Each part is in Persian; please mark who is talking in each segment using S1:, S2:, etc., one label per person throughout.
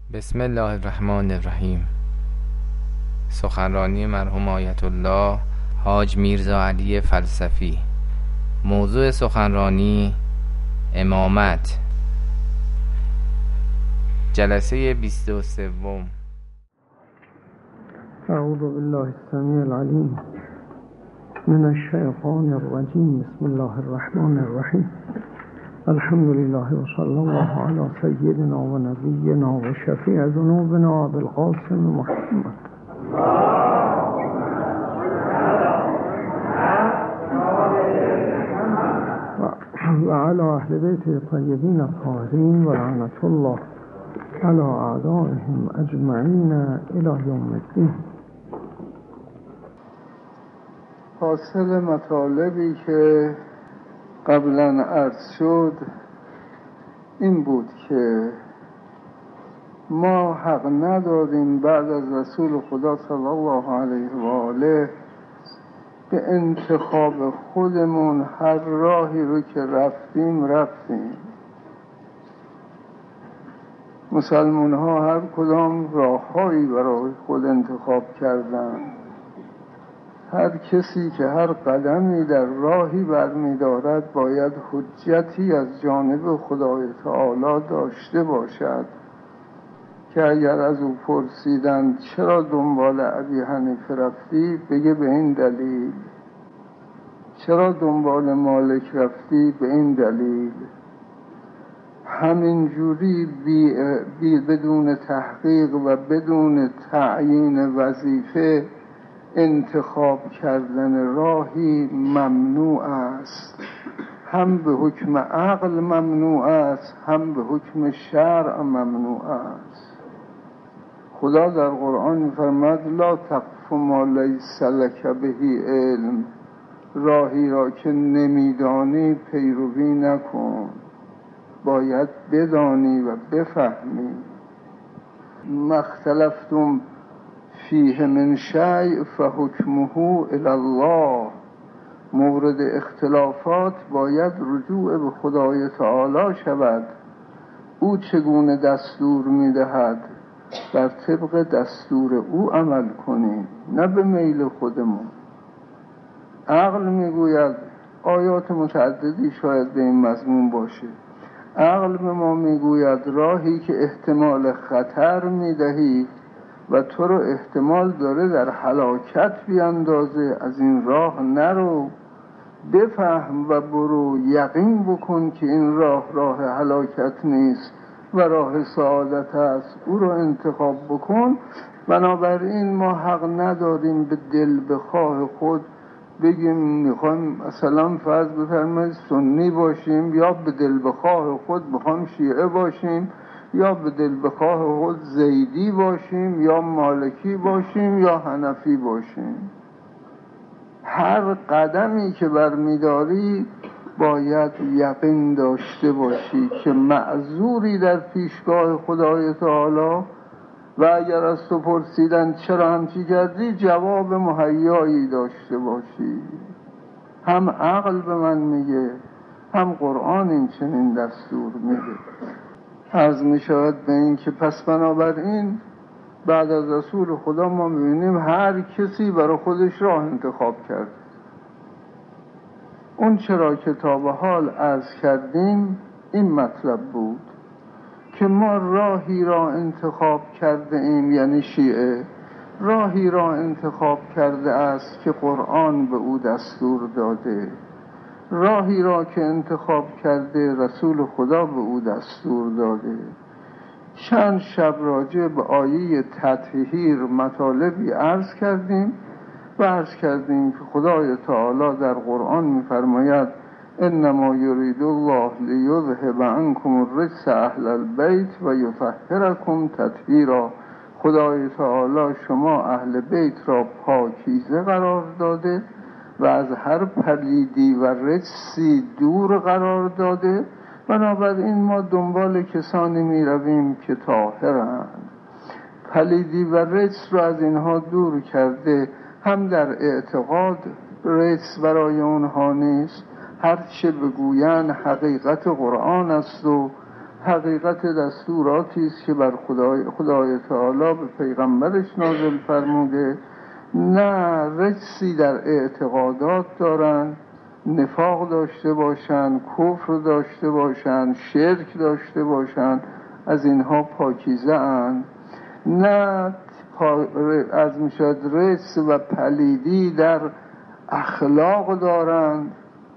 S1: بسم الله الرحمن الرحیم. سخنرانی مرحوم آیت الله حاج میرزا علی فلسفی. موضوع سخنرانی امامت. جلسه 23.
S2: اعوذ بالله السمیع العلیم من الشیطان الرجیم. بسم الله الرحمن الرحیم. الحمد لله و صلی الله علی سیدنا و نبینا و شفیع ذنوبنا ابوالقاسم محمد و علی اهل بیت طیبین الطاهرین و لعنت الله علی اعدائهم اجمعین الی یوم الدین. حاصل مطالبی که قبلا عرض شد این بود که ما حق نداریم بعد از رسول خدا صلی الله علیه و آله به انتخاب خودمون هر راهی رو که رفتیم. مسلمان ها هر کدام راههایی برای خود انتخاب کردن. هر کسی که هر قدمی در راهی برمی‌دارد باید حجتی از جانب خدای تعالی داشته باشد که اگر از او پرسیدند چرا دنبال ابی حنیفه رفتی، بگه به این دلیل. چرا دنبال مالک رفتی؟ به این دلیل. همین جوری بدون تحقیق و بدون تعیین وظیفه انتخاب کردن راهی ممنوع است. هم به حکم عقل ممنوع است، هم به حکم شرع ممنوع است. خدا در قرآن می‌فرماید لا تقف ما لیس لک به علم. راهی را که نمیدانی پیروی نکن، باید بدانی و بفهمی. مختلفتم فیه من شیء فحکمه الی الله. مورد اختلافات باید رجوع به خدای تعالی شود. او چگونه دستور میدهد بر طبق دستور او عمل کنیم، نه به میل خودمون. عقل میگوید، آیات متعددی شاید به این مضمون باشه، عقل به ما میگوید راهی که احتمال خطر میدهی و تو رو احتمال داره در هلاکت بیاندازه، از این راه نرو. بفهم و برو، یقین بکن که این راه هلاکت نیست و راه سعادت است، او رو انتخاب بکن. بنابراین ما حق نداریم به دل بخواه خود بگیم میخوایم مثلا فرض بفرمایید سنی باشیم، یا به دل بخواه خود میخوایم شیعه باشیم، یا به دل بخواه خود زیدی باشیم، یا مالکی باشیم، یا حنفی باشیم. هر قدمی که برمیداری باید یقین داشته باشی که معذوری در پیشگاه خدای تعالی و اگر از تو پرسیدن چرا همچی کردی، جواب مهیایی داشته باشی. هم عقل به من میگه، هم قرآن این چنین دستور میده. عرض میشود به این که پس بنابراین بعد از رسول خدا ما میبینیم هر کسی برای خودش راه انتخاب کرد. اون چرا که تا به حال عرض کردیم این مطلب بود که ما راهی را انتخاب کرده ایم، یعنی شیعه راهی را انتخاب کرده است که قرآن به او دستور داده، راهی را که انتخاب کرده رسول خدا به او دستور داده. چند شب راجع به آیه تطهیر مطالبی عرض کردیم و عرض کردیم که خدای تعالی در قرآن می‌فرماید انما یرید الله لیذهب عنکم الرجس اهل البیت و یطهرکم تطهیرا. خدای تعالی شما اهل بیت را پاکیزه قرار داده و از هر پلیدی و رجسی دور قرار داده. بنابراین ما دنبال کسانی می رویم که طاهرند. پلیدی و رجس را از اینها دور کرده. هم در اعتقاد رجس برای اونها نیست، هر چه بگوین حقیقت قرآن است و حقیقت دستوراتی است که بر خدای تعالی به پیغمبرش نازل فرموده، نه رجسی در اعتقادات دارن، نفاق داشته باشن، کفر داشته باشن، شرک داشته باشن، از اینها پاکیزه اند. نه از میشد رجس و پلیدی در اخلاق دارند،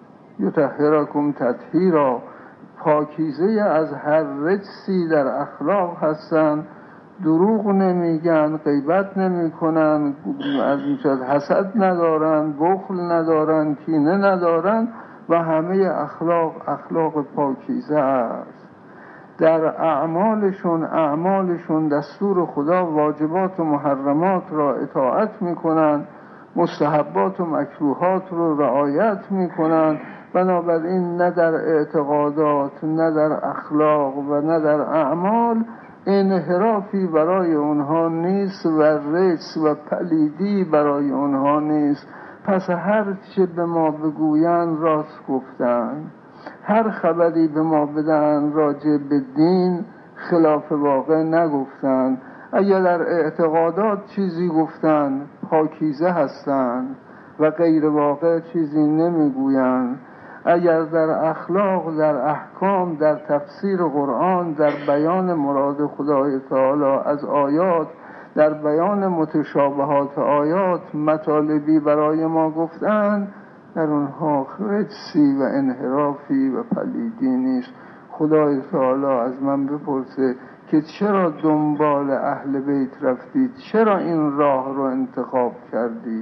S2: یطهرکم تطهیرا، پاکیزه از هر رجسی در اخلاق هستند، دروغ نمیگن، غیبت نمیکنن، از میشد حسد ندارن، بخل ندارن، کینه ندارن و همه اخلاق پاکیزه است. در اعمالشون دستور خدا، واجبات و محرمات را اطاعت میکنن، مستحبات و مکروهات رو رعایت میکنن. بنابراین نه در اعتقادات، نه در اخلاق و نه در اعمال انحرافی برای اونها نیست و رجس و پلیدی برای اونها نیست. پس هر چه به ما بگویند راست گفتند، هر خبری به ما بدن راجع به دین خلاف واقع نگفتند. اگر در اعتقادات چیزی گفتند پاکیزه هستند و غیر واقع چیزی نمیگویند. اگر در اخلاق، در احکام، در تفسیر قرآن، در بیان مراد خدای تعالی از آیات، در بیان متشابهات آیات مطالبی برای ما گفتند، در اونها رجسی و انحرافی و پلیدی نیست. خدای تعالی از من بپرسه که چرا دنبال اهل بیت رفتید، چرا این راه رو انتخاب کردی؟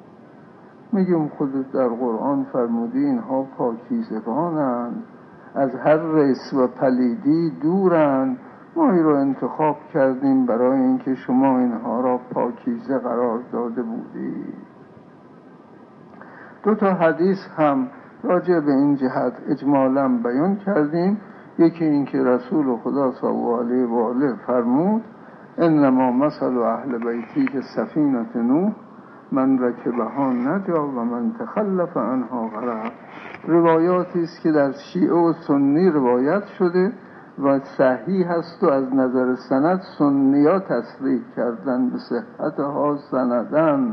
S2: میگم خودت در قرآن فرمودی اینها پاکیزگانند، از هر رجس و پلیدی دورند. ما این رو انتخاب کردیم برای اینکه شما اینها را پاکیزه قرار داده بودید. 2 حدیث هم راجع به این جهت اجمالاً بیان کردیم. یکی این که رسول خدا صلی الله علیه و آله فرمود انما مثل اهل بیتی که سفینه نوح، من رکبها نجا و من تخلف عنها غرق. روایاتی است که در شیعه و سنی روایت شده و صحیح هست و از نظر سند سنی‌ها تصریح کردن به صحتها سندن.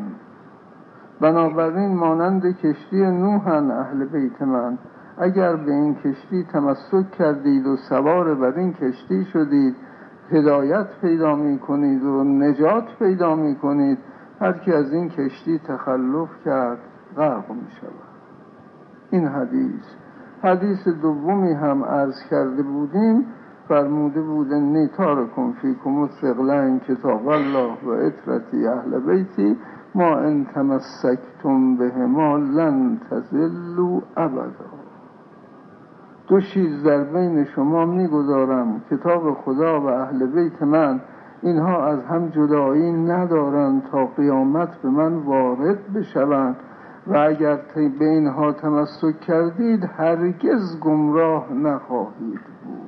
S2: بنابراین مانند کشتی نوحن اهل بیت من، اگر به این کشتی تمسک کردید و سوار بر این کشتی شدید، هدایت پیدا می کنید و نجات پیدا می کنید. هر کی از این کشتی تخلف کرد غرق می شود. این حدیث دومی هم عرض کرده بودیم، فرموده بود انی تارکم فیکم الثقلین کتاب الله و اطرتی اهل بیتی ما ان تمسکتم بهما لن تضلوا ابدا. 2 چیز در بین شما میگذارم، کتاب خدا و اهل بیت من، اینها از هم جدایی ندارند تا قیامت به من وارد بشوند و اگر به اینها تمسک کردید هرگز گمراه نخواهید بود.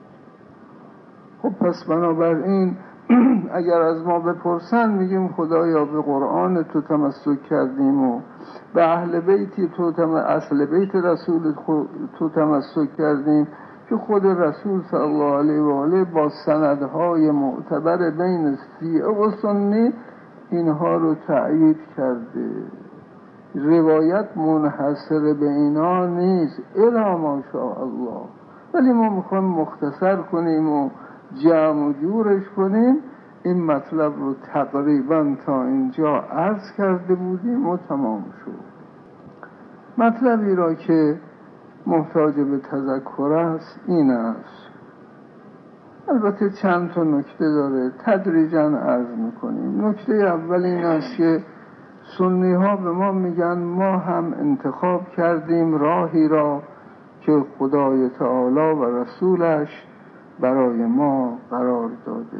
S2: خب پس بنابراین اگر از ما بپرسن میگیم خدایا به قرآن تو تمسک کردیم و به اهل بیتی اصل بیت رسول تو تمسک کردیم که خود رسول صلی الله علیه و آله با سندهای معتبر بین شیعه و سنی اینها رو تأیید کرده. روایت منحصر به اینا نیست الا ماشاء الله، ولی ما میخوایم مختصر کنیم و جمع و جورش کنیم. این مطلب رو تقریبا تا اینجا عرض کرده بودیم و تمام شد. مطلبی را که محتاج به تذکر است این است، البته چند تا نکته داره، تدریجاً عرض میکنیم. نکته اول این است که سنی ها به ما میگن ما هم انتخاب کردیم راهی را که خدای تعالی و رسولش برای ما قرار داده.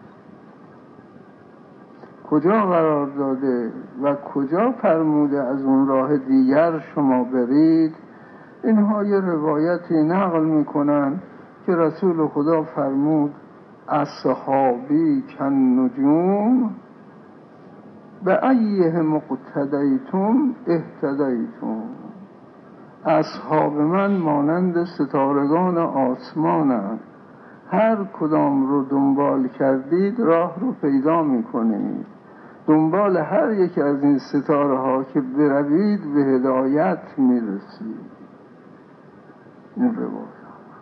S2: کجا قرار داده و کجا فرموده از اون راه دیگر شما برید؟ اینها یه روایتی نقل میکنن که رسول خدا فرمود اصحابی کن نجوم به ایه مقتدیتم اهتدیتم. اصحاب من مانند ستارگان آسمانند، هر کدام رو دنبال کردید راه رو پیدا میکنید. دنبال هر یک از این ستاره ها که بروید به هدایت میرسید. این روایت.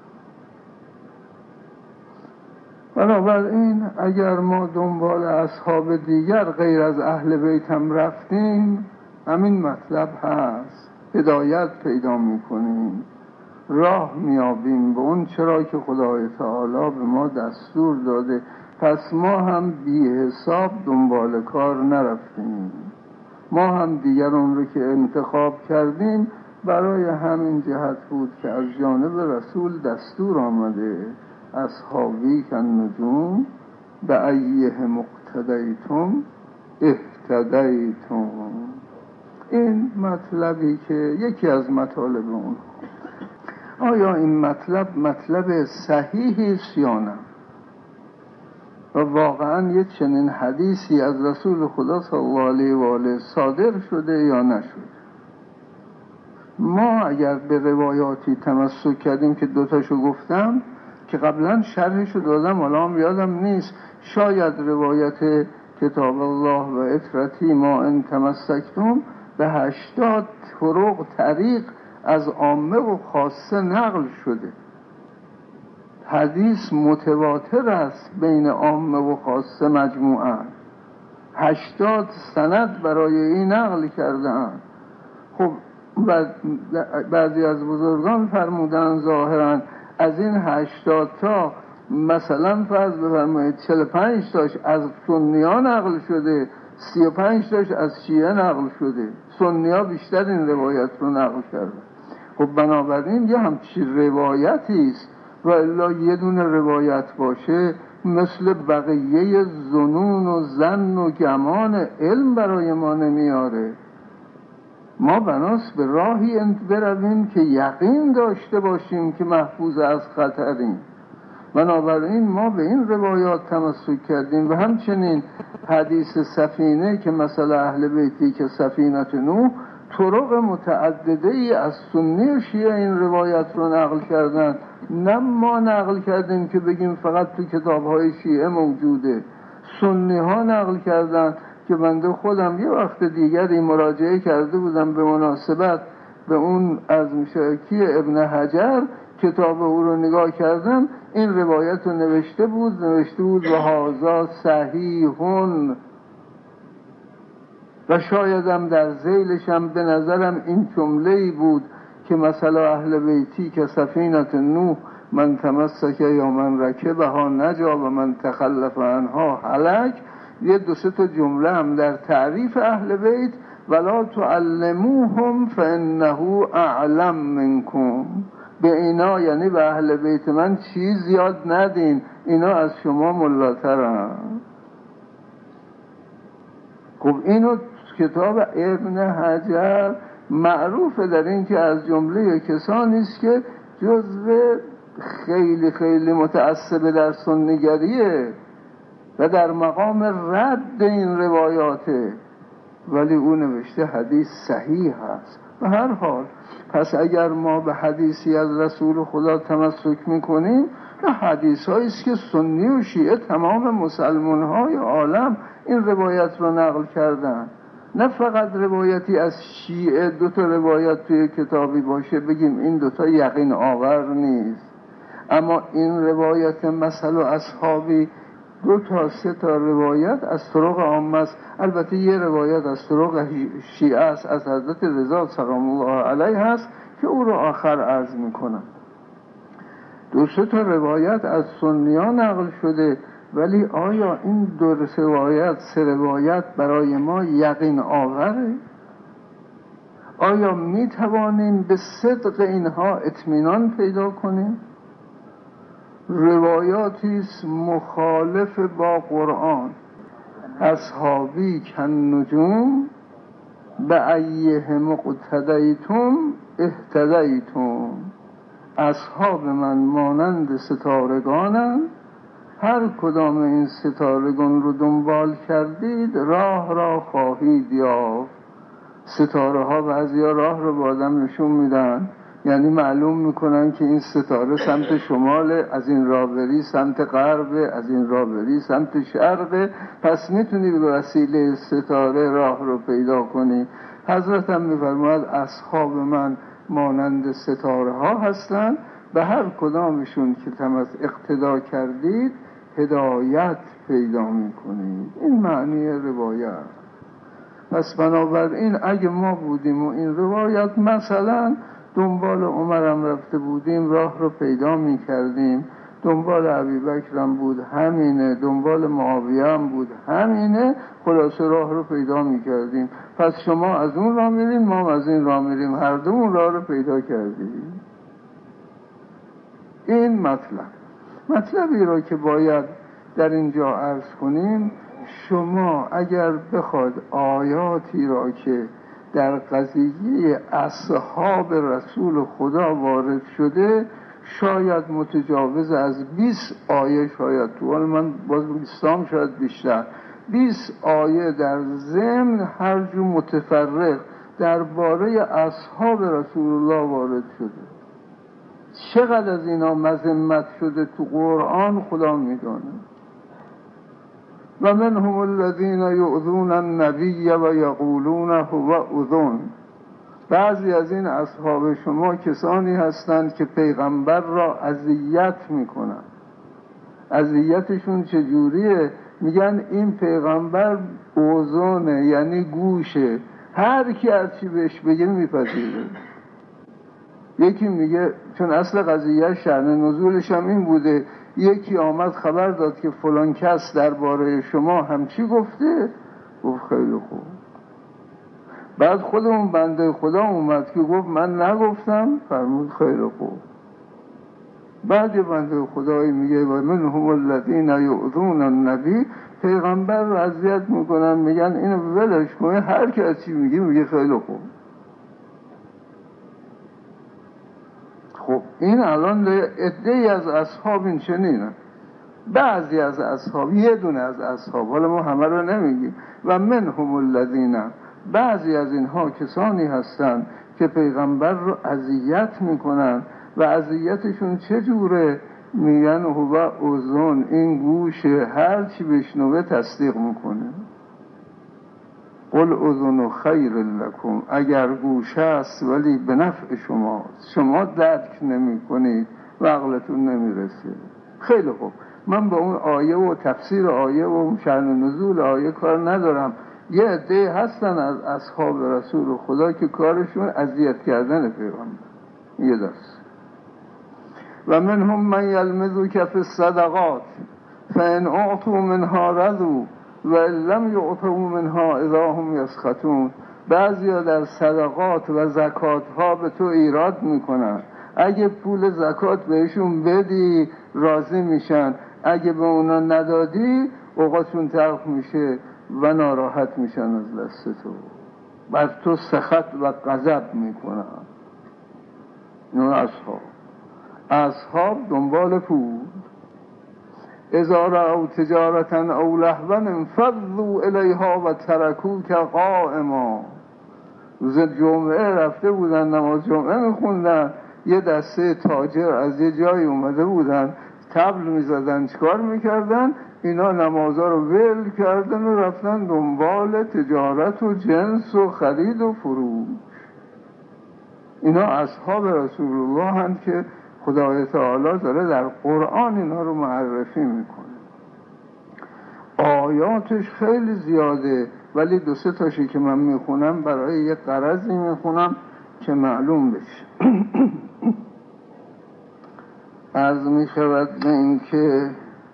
S2: بنابراین اگر ما دنبال اصحاب دیگر غیر از اهل بیت هم رفتیم، همین مطلب هست، هدایت پیدا میکنیم، راه میابیم به اون چرا که خدای تعالی به ما دستور داده. پس ما هم بی حساب دنبال کار نرفتیم، ما هم دیگران رو که انتخاب کردیم برای همین جهت بود که از جانب رسول دستور آمده اصحابی کالنجوم بأیهم اقتدیتم اهتدیتم. این مطلبی که یکی از مطالب اون، آیا این مطلب صحیحی است یا نه؟ و واقعا یک چنین حدیثی از رسول خدا صلی الله علیه و آله صادر شده یا نشده؟ ما اگر به روایاتی تمسک کردیم که دوتاشو گفتم که قبلا شرحشو دادم، حالا هم یادم نیست، شاید روایت کتاب الله و اطرتی ما ان تمسکتم به 80 طریق از عامه و خاصه نقل شده. حدیث متواتر است بین عامه و خاصه مجموعاً. 80 سند برای این نقل کردن. خب بعضی از بزرگان فرمودن ظاهراً از این 80 تا مثلا فرض بفرمایید 45 تاش از سنی‌ها نقل شده، 35 تاش از شیعه نقل شده. سنی‌ها بیشتر این روایت رو نقل کردن. خب بنابراین یه همچین روایتی است و الا یه دونه روایت باشه مثل بقیه ظنون و ظن و گمان علم برای ما نمیاره. ما بناست به راهی برویم که یقین داشته باشیم که محفوظ از خطریم. بنابراین ما به این روایات تمسک کردیم و همچنین حدیث سفینه که مثلا اهل بیتی که سفینه نوح، طرق متعدده ای از سنی و شیعه این روایت رو نقل کردن. نه ما نقل کردیم که بگیم فقط تو کتاب‌های شیعه موجوده، سنی ها نقل کردن که بنده خودم یه وقت دیگری مراجعه کرده بودم به مناسبت به اون از مشاکی ابن حجر، کتاب او رو نگاه کردم، این روایت رو نوشته بود و هذا صحیحون، و شایدم در ذیلشم به نظرم این جمله‌ای بود که مثلا اهل بیتی که سفینه نوح من تمسک یا من رکبها نجا و من تخلف عنها هلک. یه دو سه تا جمله هم در تعریف اهل بیت، ولا تعلموهم فانه اعلم منکم، به اینا یعنی به اهل بیت من چیز یاد ندین، اینا از شما ملاترن. خب اینو کتاب ابن حجر معروفه در این که از جمله کسانی است که جزو خیلی خیلی متعصب در سنیگریه و در مقام رد این روایاته، ولی او نوشته حدیث صحیح هست. به هر حال پس اگر ما به حدیثی از رسول خدا تمسک میکنیم، نه حدیث هایی است که سنی و شیعه تمام مسلمان های عالم این روایت رو نقل کردن، نه فقط روایتی از شیعه دو تا روایت توی کتابی باشه بگیم این دوتا یقین آور نیست. اما این روایت مثل و اصحابی دو تا سه تا روایت از طرق عامه است. البته یه روایت از طرق شیعه است از حضرت رضا سلام الله علیه هست که او رو آخر عرض میکنم. دو سه تا روایت از سنی‌ها نقل شده، ولی آیا این دو روایت سه روایت برای ما یقین آوره؟ آیا می توانیم به صدق اینها اطمینان پیدا کنیم؟ روایاتی مخالف با قرآن. اصحابی کالنجوم بأیهم اقتدیتم اهتدیتم، اصحاب من مانند ستارگانند، هر کدام این ستارگان رو دنبال کردید راه را خواهید یافت. ستاره ها بعضی ها راه رو با آدم نشون میدن، یعنی معلوم میکنن که این ستاره سمت شمال، از این راه بری سمت غرب، از این راه بری سمت شرق، پس میتونی به وسیله ستاره راه رو پیدا کنی. حضرت هم میفرماید اصحاب من مانند ستاره ها هستند، به هر کدامشون که تمس اقتدا کردید هدایت پیدا میکنید. این معنی روایت. پس بنابراین اگه ما بودیم و این روایت مثلا دنبال عمرم رفته بودیم راه رو پیدا میکردیم، دنبال ابوبکرم بود همینه، دنبال معاویه هم بود همینه، خلاصه راه رو پیدا میکردیم. پس شما از اون راه میریم، ما از این راه میریم، هر دو اون راه رو پیدا کردیم. این مطلبی رو که باید در اینجا عرض کنیم، شما اگر بخواد آیاتی را که در قضیه اصحاب رسول خدا وارد شده شاید متجاوز از 20 آیه، شاید تو حال من باز بگستم شاید بیشتر 20 آیه در ضمن هر جو متفرق درباره اصحاب رسول الله وارد شده. چقدر از اینا مذمت شده تو قرآن خدا میدونه. و منهم الذین یؤذون النبی و یقولون هو اذن. بعضی از این اصحاب شما کسانی هستند که پیغمبر را اذیت میکنن. اذیتشون چجوریه؟ میگن این پیغمبر اذنه، یعنی گوشه، هر کی هر چی بهش بگه میپذیره. یکی میگه، چون اصل قضیه شأن نزولش هم این بوده، یکی آمد خبر داد که فلان کس درباره شما همچی گفته، گفت خیلی خوب. بعد خودمون بنده خدا اومد که گفت من نگفتم، فرمود خیلی خوب. بعد یه بنده خدایی میگه و منهم الذین یؤذون النبی، پیغمبر رو اذیت میکنن، میگن اینو ولش کنه، هر کی از چی میگه خیلی خوب. خب این الان عده‌ای از اصحاب این چنینه، بعضی از اصحاب، یه دونه از اصحاب، حالا ما همه رو نمیگیم. و منهم الذین، بعضی از اینها کسانی هستند که پیغمبر رو اذیت میکنن و اذیتشون چجوره؟ میگن هو اذن، این گوشه، هر چی بشنوه تصدیق میکنه. قل اذن خیر لکم، اگر گوشه است ولی به نفع شما درک نمی کنید و عقلتون نمیرسه. خیلی خوب، من با اون آیه و تفسیر آیه و شأن نزول آیه کار ندارم. یه عده هستن از اصحاب رسول خدا که کارشون اذیت کردن پیغمبر، یه دست. و منهم من یلمزک فی الصدقات فان اعطوا منها رضوا و لم یعطوا منها اذا هم یسخطون. بعضیا در صدقات و زکات ها به تو ایراد میکنن، اگه پول زکات بهشون بدی راضی میشن، اگه به اونا ندادی اوقاتشون تلخ میشه و ناراحت میشن از دست تو، بر تو سخط و غضب میکنن. نه اصحاب دنبال پول، اذا رأوا تجارتا او لهوا انفضوا الیها و ترکوک قائما. روز جمعه رفته بودن نماز جمعه میخوندن، یه دسته تاجر از یه جایی اومده بودن طبل میزدن، چیکار میکردن؟ اینا نمازها رو ول کردن و رفتن دنبال تجارت و جنس و خرید و فروش. اینا اصحاب رسول الله هستند که خدای تعالی داره در قرآن اینا رو معرفی میکنه. آیاتش خیلی زیاده، ولی 2-3 تاشی که من میخونم برای یک غرضی میخونم که معلوم بشه. عرض میشود به این که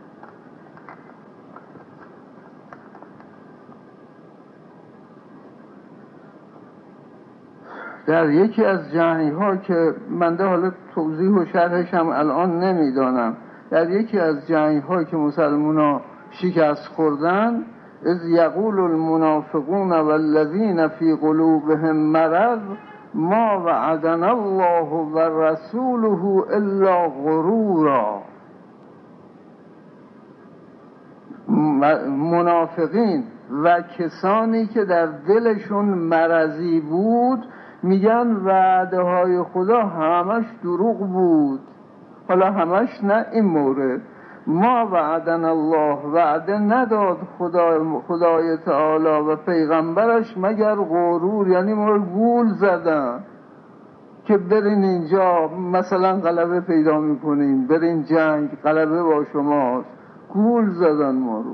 S2: در یکی از جنگ ها که من ده حالا توضیح و شرحش هم الان نمیدانم، در یکی از جنگ ها که مسلمان ها شکست خوردن، اذ یقول المنافقون والذین فی قلوبهم مرض ما وعدنا الله و رسوله الا غرورا. منافقین و کسانی که در دلشون مرضی بود میگن وعده های خدا همش دروغ بود. حالا همش نه، این مورد ما وعدن الله، وعده نداد خدای تعالی و پیغمبرش مگر غرور، یعنی ما رو گول زدن که برین اینجا مثلا غلبه پیدا میکنین، برین جنگ غلبه با شماست. گول زدن ما رو.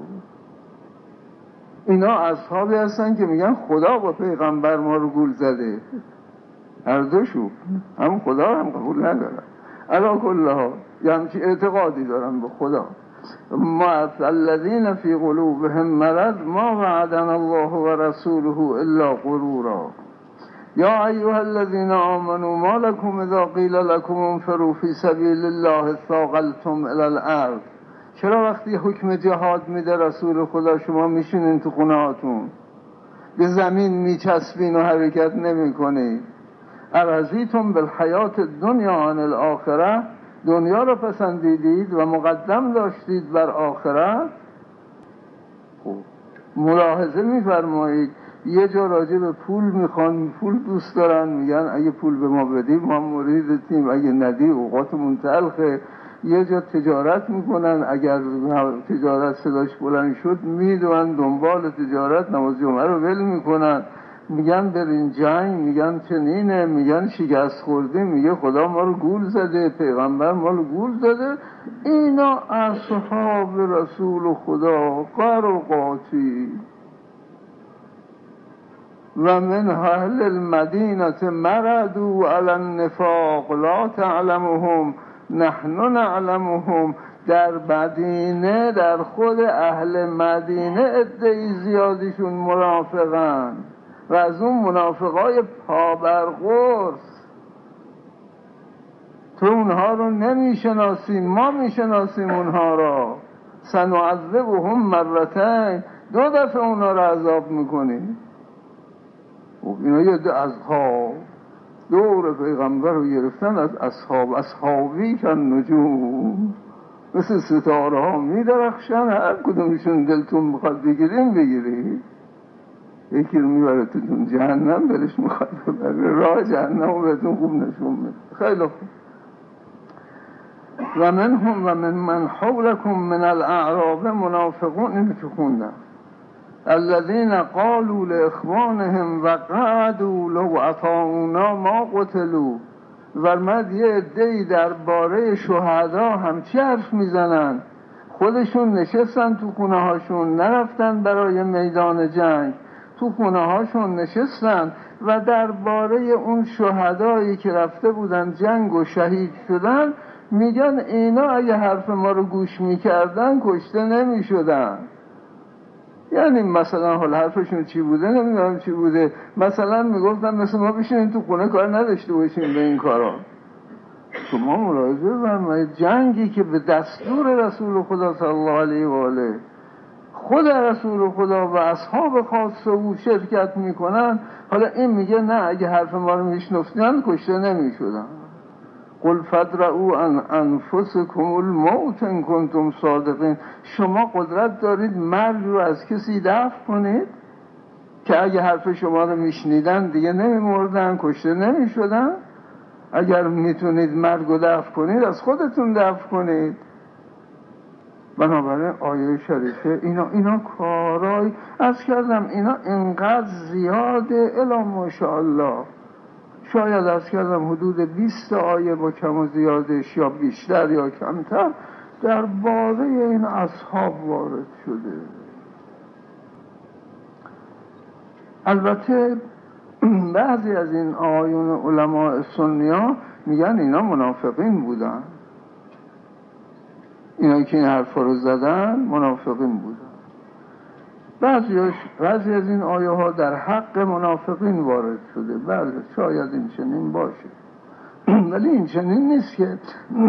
S2: اینا اصحابی هستن که میگن خدا با پیغمبر ما رو گول زده، هر دوشو، هم خدا هم قبول ندارن. علا کلها یه همچی اعتقادی دارن به خدا. ما الذین فی قلوبهم مرض ما وعدنا الله و رسوله الا غرورا. یا ایها الذین آمنوا ما لكم اذا قیل لكم انفروا فی سبیل الله ثاقلتم الی الارض. چرا وقتی حکم جهاد میده رسول خدا شما میشینین تو خونهاتون، به زمین میچسبین و حرکت نمی کنید؟ ارضیتم بالحیات الدنیا عن الاخره، دنیا رو پسندیدید و مقدم داشتید بر آخرت. خب ملاحظه میفرمایید یه جا راجع به پول میخوان، پول دوست دارن، میگن اگه پول به ما بدی ما مریدتیم، اگه ندی اوقاتمون تلخه. یه جا تجارت میکنن، اگر تجارت صداش بلند شد میدونن دنبال تجارت، نماز جمعه رو ول میکنن. میگن برین جنگ، میگن چنینه، میگن شکست خوردیم، میگه خدا ما رو گول زده، پیغمبر ما رو گول زده. اینا اصحاب رسول خدا قرقاتی. و من اهل المدینه مردوا علی النفاق لا تعلمهم نحن نعلمهم. در مدینه، در خود اهل مدینه عده‌ای زیادیشون منافقن و از اون منافقای پابرقرص. تو اونها رو نمیشناسیم، ما میشناسیم اونها را. سنعذبهم مرتین، 2 دفعه اونها رو عذاب میکنیم. اینا یه عده اصحاب دور پیغمبر رو گرفتن، از اصحابی کن نجوم، مثل ستاره ها می درخشن، هر کدومشون دلتون بخواد بگیریم بگیریم. یکی رو میبره تو جهنم، دلش میخواد ببره راه جهنم و بهتون خوب نشون میده. خیلی خوب. و من حولکم من الاعراب منافقون، اینو که خوندم، الذين قالوا لاخوانهم وقعدوا لو اطاعونا ما قتلوا. ورمد یه عده‌ای درباره شهدا همچی حرف میزنن، خودشون نشستن تو خونه هاشون، نرفتن برای میدان جنگ، تو خونه هاشون نشستن و درباره اون شهدایی که رفته بودن جنگ و شهید شدن میگن اینا اگه حرف ما رو گوش میکردن کشته نمیشدن. یعنی مثلا حال حرفشون چی بوده نمیدونم چی بوده، مثلا میگفتن مثل ما بشینیم تو خونه کار نداشته باشیم به این کارا. شما ملاحظه فرمایید جنگی که به دستور رسول خدا صلی الله علیه و آله خود رسول خدا و اصحاب خاص او شرکت میکنن، حالا این میگه نه اگه حرف ما رو میشنفتن کشته نمیشدن. قل فدرعوا عن انفسکم الموت ان کنتم صادقین. شما قدرت دارید مرگ رو از کسی دفع کنید که اگه حرف شما رو میشنیدن دیگه نمیمردن، کشته نمیشدن؟ اگر میتونید مرگ رو دفع کنید از خودتون دفع کنید. بنابراین آیه شریفه اینا کارای از کردم، اینا اینقدر زیاده الا ماشاءالله، شاید از کردم حدود 20 آیه با کم و زیادش یا بیشتر یا کمتر درباره این اصحاب وارد شده. البته بعضی از این آیون علماء سنی‌ها میگن اینا منافقین بودن، اینا که این حرفا رو زدن منافقین بودن. بعضی از این آیه ها در حق منافقین وارد شده. بله شاید این چنین باشه، ولی این چنین نیست که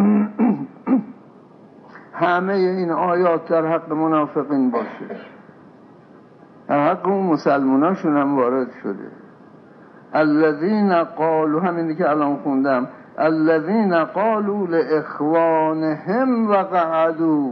S2: همه این آیات در حق منافقین باشه. در حق اون مسلماناشون هم وارد شده. الذین قالوا، همینی که الان خوندم، الذین قالوا لاخوانهم وقعدوا،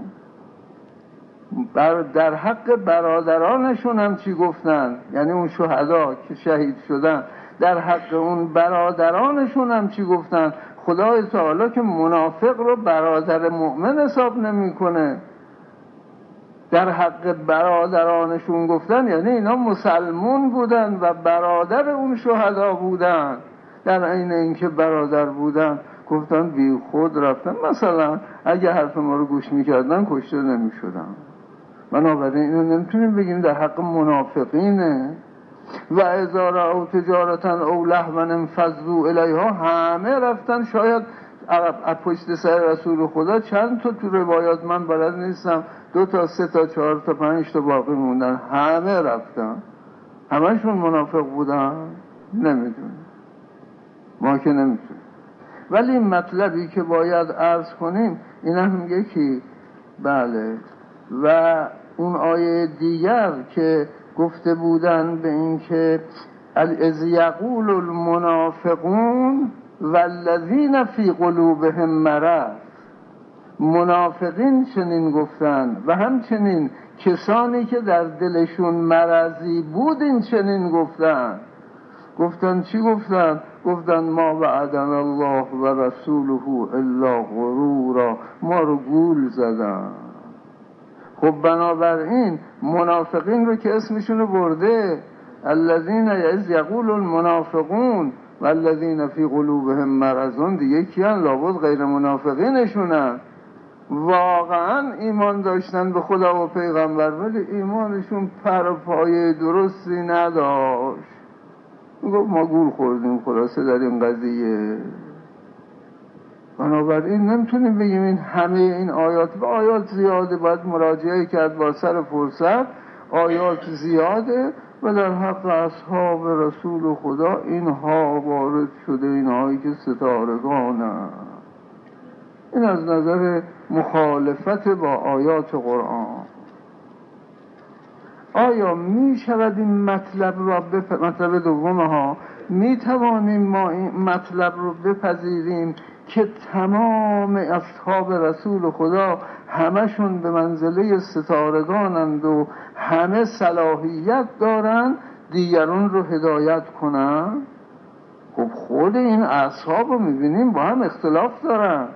S2: در حق برادرانشون هم چی گفتن؟ یعنی اون شهدا که شهید شدن در حق اون برادرانشون هم چی گفتن؟ خدای تعالی که منافق رو برادر مؤمن حساب نمیکنه. در حق برادرانشون گفتن یعنی اینا مسلمون بودن و برادر اون شهدا بودن، در عین اینکه برادر بودن گفتن بی خود رفتن. مثلا اگه حرف ما رو گوش میکردن کشته نمیشدن. بنابراین اینو نمیتونیم بگیم در حق منافقینه. و اذا رأوا تجارتا او لهوا انفضوا الیها، همه رفتن. شاید پشت سر رسول خدا چند تا تو روایات من بلد نیستم، 2 تا 3 تا 4 تا 5 تا باقی موندن. همه رفتن. همشون منافق بودن؟ نمیدونیم، ما که نمیتونیم. ولی مطلبی که باید عرض کنیم این هم یکی، بله، و اون آیه دیگر که گفته بودن به این که اذ یقول المنافقون والذین فی قلوبهم مرض، منافقین چنین گفتن و همچنین کسانی که در دلشون مرضی بود این چنین گفتن. گفتن چی گفتن؟ گفتن ما وعدنا الله و رسوله الا غرورا، ما رو گول زدن. خب بنابراین منافقین رو که اسمشون رو برده، الذین اذ یقول المنافقون والذین فی قلوبهم مرض، دیگه کیان؟ لابد غیر منافقینشونن. واقعا ایمان داشتن به خدا و پیغمبر ولی ایمانشون پر و پایه درستی نداشت. میگفت ما گول خوردیم خلاصه در این قضیه. بنابراین نمیتونیم بگیم این همه این آیات، و آیات زیاده، باید مراجعه کرد با سر فرصت. آیات زیاده و در حق اصحاب رسول خدا اینها وارد شده، اینهایی که ستارگانند. این از نظر مخالفت با آیات قرآن. آیا می شود این مطلب را مطلب دومه ها، می توانیم ما این مطلب رو بپذیریم که تمام اصحاب رسول خدا همشون به منزله ستارگانند و همه صلاحیت دارن دیگران رو هدایت کنن؟ خب خود این اصحاب رو میبینیم با هم اختلاف دارن.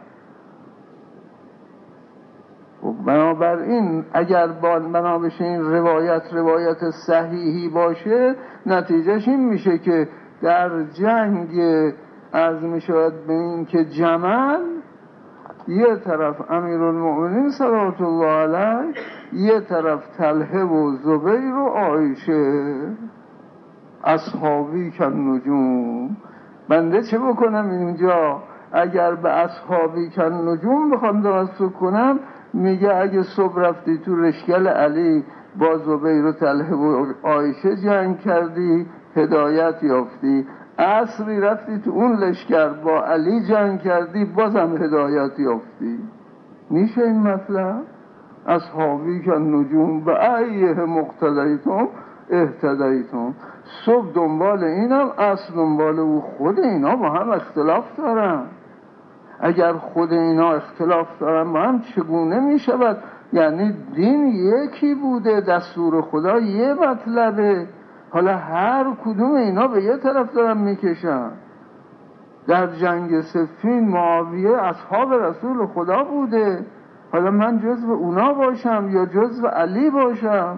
S2: خب بنابراین اگر بنا بشه این روایت صحیحی باشه، نتیجهش این میشه که در جنگ عرض میشود به این که جمل، یه طرف امیرالمؤمنین صلوات الله علیه، یه طرف طلحه و زبیر و عایشه، اصحابی کن نجوم. بنده چه بکنم اینجا؟ اگر به اصحابی کن نجوم بخوام توسط کنم، میگه اگه صبح رفتی تو رشکل علی با زبیر و طلحه و عایشه جنگ کردی هدایت یافتی، عصری رفتی تو اون لشکر با علی جنگ کردی بازم هدایت یافتی. میشه این مطلب؟ اصحابی که نجوم به ایه مقتدیتم اهتدیتم. صبح دنبال اینم، عصر دنبال او. خود اینا با هم اختلاف دارن. اگر خود اینا اختلاف دارن با هم چگونه میشود؟ یعنی دین یکی بوده، دستور خدا یه مطلبه، حالا هر کدوم اینا به یه طرف دارن میکشن. در جنگ صفین معاویه اصحاب رسول خدا بوده، حالا من جزو اونا باشم یا جزو علی باشم؟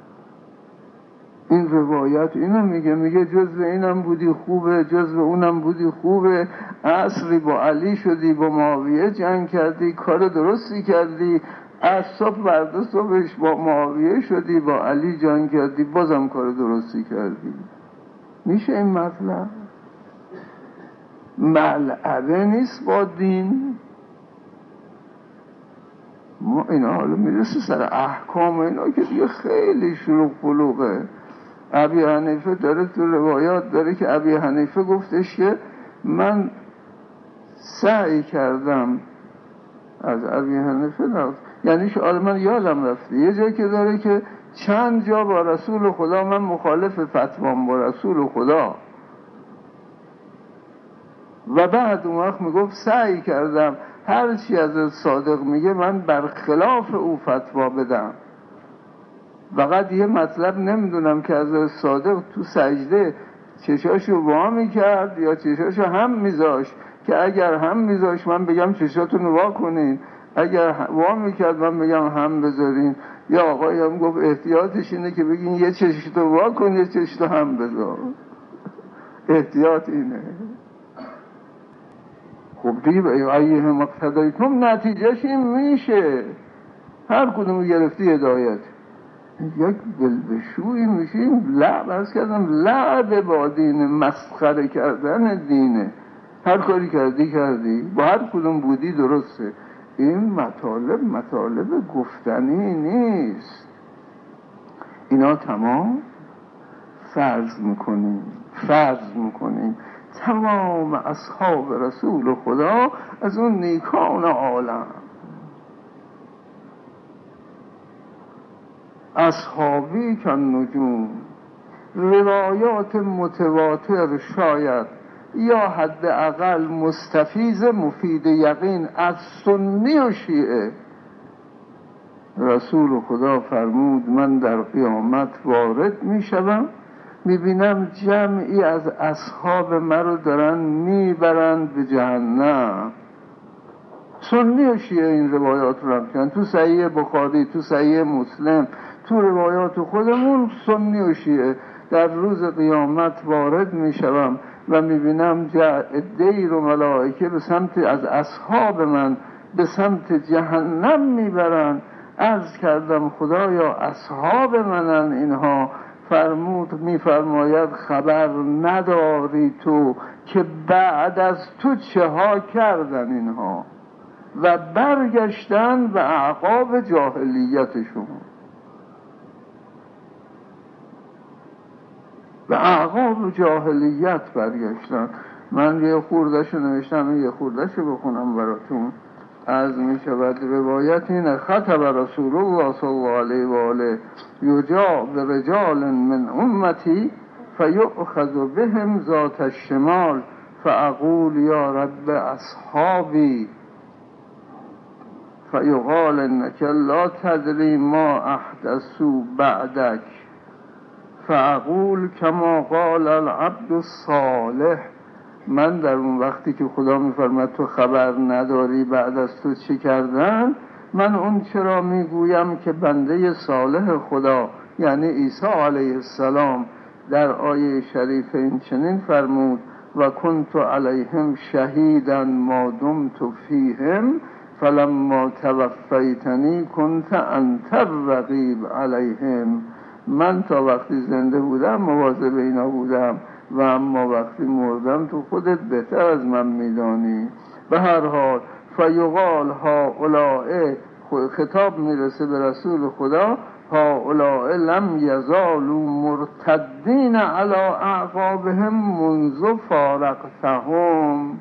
S2: این روایت اینو میگه جزو اینم بودی خوبه، جزو اونم بودی خوبه، عصری با علی شدی با معاویه جنگ کردی، کار درستی کردی، از صبح برده صبحش با معاویه شدی با علی جنگ کردی بازم کار درستی کردی. میشه این مطلب؟ ملعبه نیست با دین. ما اینا حالا میرسه سر احکام اینا که دیگه خیلی شلوغ پلوغه. ابی حنیفه داره تو روایات داره که ابی حنیفه گفتش که من سعی کردم، از ابی حنیفه نفت، یعنی که من یادم رفته یه جایی که داره که چند جا با رسول خدا من مخالف فتوام با رسول خدا، و بعد اون وقت میگفت سعی کردم هر چی از صادق میگه من برخلاف او فتوا بدم. فقط یه مطلب نمیدونم که از صادق تو سجده چشاشو وا میکرد یا چشاشو هم میذاشت که اگر هم میذاشت من بگم چشاتون وا کنین، اگر وا میکرد من بگم هم بذارین. یا آقای هم گفت احتیاطش اینه که بگین یه چشتو وا کن یه چشتو هم بذار، احتیاط اینه. خب دیگه ایه مقتدایتم نتیجهش این میشه، هر کدوم گرفتی هدایت. یک بلبشویی میشیم، لعب از کردم، لعب با دین، مسخره کردن دینه. هر کاری کردی با هر کدوم بودی درسته. این مطالب گفتنی نیست، اینا تمام فرض میکنیم تمام اصحاب رسول خدا از اون نیکان عالم، اصحابی که نجوم، روایات متواتر شاید یا حداقل مستفیض مفید یقین از سنی و شیعه. رسول خدا فرمود من در قیامت وارد میشم میبینم جمعی از اصحاب مرا دارن میبرند به جهنم. سنی و شیعه این روایات رو رفتن تو صحیح بخاری، تو صحیح مسلم، تو روایات خودمون سنی و شیعه. در روز قیامت وارد میشم و میبینم عده‌ای رو ملائکه به سمت از اصحاب من به سمت جهنم میبرن. عرض کردم خدایا اصحاب منن اینها؟ میفرماید خبر نداری تو که بعد از تو چه ها کردن اینها و برگشتن به اعقاب جاهلیتشون، به اعقاب جاهلیت برگشتن. من یه خوردهشو نوشتم، یه خوردهشو بخونم براتون. عرض می شود روایت اینه: خطب رسول الله صلی الله علیه و آله یجا به رجال من امتی فیؤخذ بهم ذات الشمال فاقول یا رب اصحابی فیقال انک لا تدری ما احدثوا بعدک فاقول کما قال العبد الصالح. من در اون وقتی که خدا میفرماد تو خبر نداری بعد از تو چی کردن، من اون چرا میگویم که بنده صالح خدا یعنی عیسی علیه السلام در آیه شریف این چنین فرمود: و کنت علیهم شهیدا ما دمت فیهم فلما توفیتنی کنت انت الرقیب علیهم. من تا وقتی زنده بودم مواظب اینا بودم و اما وقتی مردم تو خودت بهتر از من میدانی. به هر حال فیقال هؤلاء، خطاب میرسه به رسول خدا، هؤلاء لم یزالوا مرتدین علی اعقابهم منذ فارقتهم.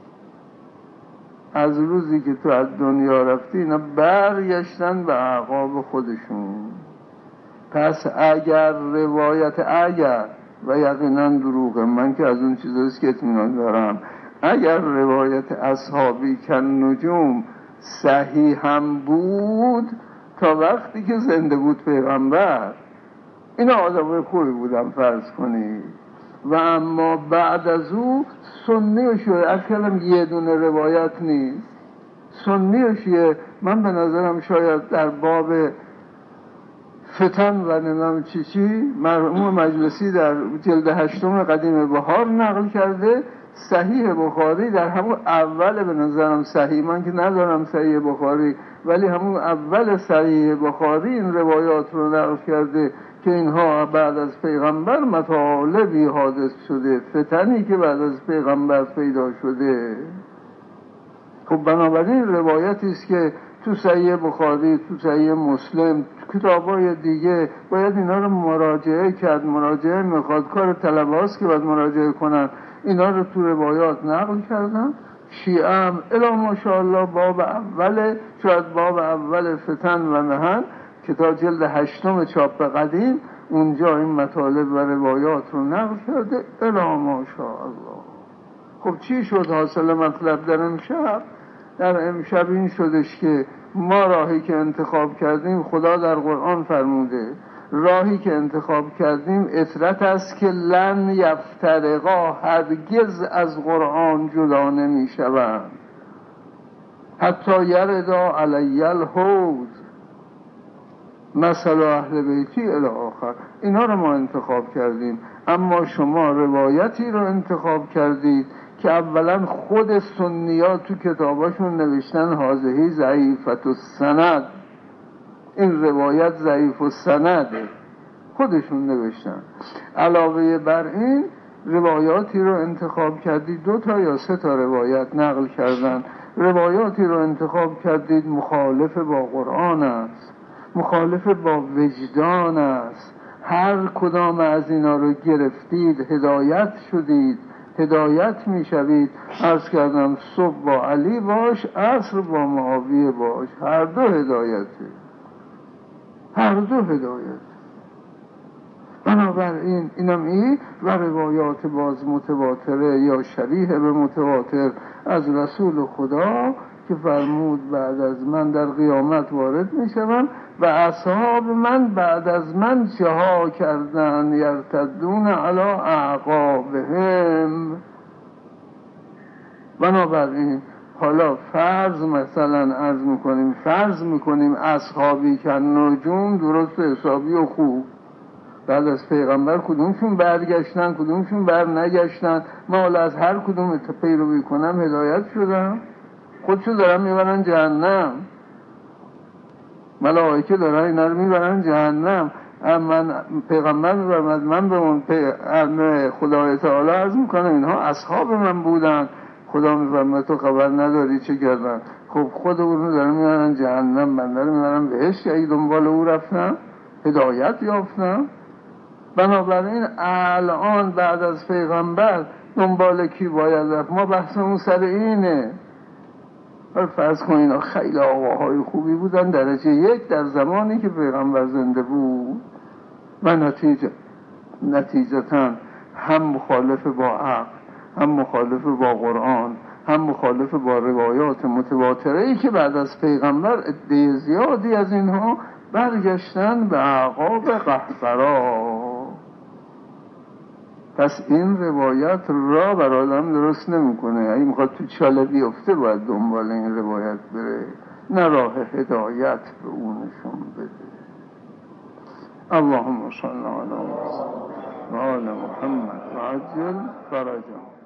S2: از روزی که تو از دنیا رفتی اینا برگشتن به اعقاب خودشون. پس اگر روایت اگر و یقینا دروغه، من که از اون چیزاست که اطمینان دارم، اگر روایت اصحابی که نجوم صحیح هم بود تا وقتی که زنده بود پیغمبر، اینا آدمای خوبی بودن فرض کنید، و اما بعد از او سنی و شیعه اصلا یه دونه روایت نیست. سنی و شیعه من به نظرم شاید در باب فتن و نمیم چی مرحوم مجلسی در جلد 8 قدیم بهار نقل کرده. صحیح بخاری در همون اول به نظرم صحیح، من که ندارم صحیح بخاری، ولی همون اول صحیح بخاری این روایات رو نقل کرده که اینها بعد از پیغمبر مطالبی حادث شده، فتنی که بعد از پیغمبر پیدا شده. خب بنابراین روایتی است که تو صحیح بخاری، تو صحیح مسلم، تو کتابای دیگه باید اینا رو مراجعه کرد. مراجعه میخواد، کار طلبه هاست که باید مراجعه کنن. اینا رو تو روایات نقل کردن. شیعه هم الا ماشاءالله باب اول، شاید باب اول فتن و محن که تا جلد 8 چاپ قدیم اونجا این مطالب و روایات رو نقل کرده. الا ماشاءالله. خب چی شد حاصل مطلب در امشب؟ در امشب این شدش که ما راهی که انتخاب کردیم خدا در قرآن فرموده راهی که انتخاب کردیم اطرت است که لن یفترقا، هرگز از قرآن جدا نمی شوند، حتی یردا علی الحوض مثل اهل بیتی الی آخر. اینا رو ما انتخاب کردیم. اما شما روایتی رو انتخاب کردید که اولا خود سنیات تو کتاباشون نوشتن هذه ضعیفة السند، این روایت ضعیف السنده، خودشون نوشتن. علاوه بر این روایاتی رو انتخاب کردید، 2 تا یا 3 تا روایت نقل کردن. روایاتی رو انتخاب کردید مخالف با قرآن است، مخالف با وجدان است. هر کدام از اینا رو گرفتید هدایت شدید، هدایت می شوید. عرض کردم صبح با علی باش، عصر با معاویه باش، هر دو هدایته، هر دو هدایت. بنابراین اینم این و روایات باز متواتره یا شبیه به متواتر از رسول خدا که فرمود بعد از من در قیامت وارد می شوم و اصحاب من بعد از من چه ها کردن، یرتدون علی اعقابهم. بنابراین حالا فرض مثلا عرض میکنیم، فرض میکنیم اصحابی که نجوم درست حسابی و خوب بعد از پیغمبر کدومشون برگشتن کدومشون بر نگشتن، ما حالا از هر کدوم پیروی کنم هدایت شدم؟ خودشو دارن میبرن جهنم، ملائکه دارن اینا رو میبرن جهنم. من پیغمبر میبرمد، من به اون خدای تعالی عرض میکنم اینها اصحاب من بودن. خدا میفرماید تو خبر نداری چه کردن؟ خب خود اونو دارن میبرن جهنم، من دارم میبرن بهشت. اگه دنبال او رفتم هدایت یافتم. بنابراین الان بعد از پیغمبر دنبال کی باید رفت؟ ما بحثمون سر اینه. فرض کن اینا خیلی آقاهای خوبی بودن درجه 1 در زمانی که پیغمبر زنده بود و نتیجتا هم مخالف با عقل، هم مخالف با قرآن، هم مخالف با روایات متواتره ای که بعد از پیغمبر عده زیادی از اینها برگشتن به اعقاب قهقرا. پس این روایت را بر آدم درست نمیکنه. اگه میخواد تو چاله بیفته باید دنبال این روایت بره، نه راه هدایت به اونشون بده. اللهم صل علی محمد و آل محمد و عجل فرجهم.